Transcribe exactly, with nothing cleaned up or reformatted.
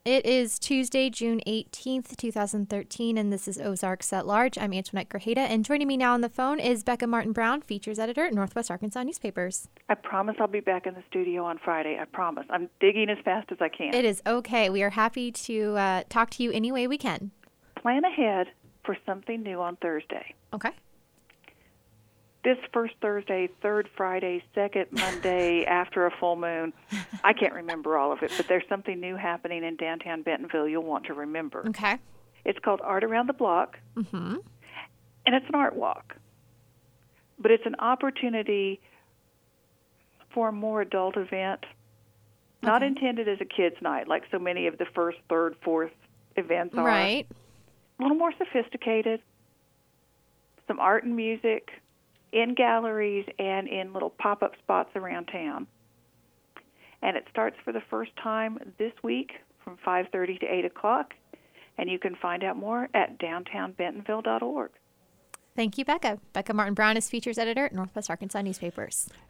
It is Tuesday, June eighteenth, twenty thirteen, and this is Ozarks at Large. I'm Antoinette Grajeda, and joining me now on the phone is Becca Martin-Brown, features editor at Northwest Arkansas Newspapers. I promise I'll be back in the studio on Friday. I promise. I'm digging as fast as I can. It is okay. We are happy to uh, talk to you any way we can. Plan ahead for something new on Thursday. Okay. This first Thursday, third Friday, second Monday after a full moon. I can't remember all of it, but there's something new happening in downtown Bentonville you'll want to remember. Okay. It's called Art Around the Block, Mm-hmm. and it's an art walk. But it's an opportunity for a more adult event, not Okay. intended as a kid's night like so many of the first, third, fourth events are. Right. A little more sophisticated, some art and music in galleries and in little pop-up spots around town. And it starts for the first time this week from five thirty to eight o'clock, and you can find out more at downtown bentonville dot org. Thank you, Becca. Becca Martin-Brown is features editor at Northwest Arkansas Newspapers.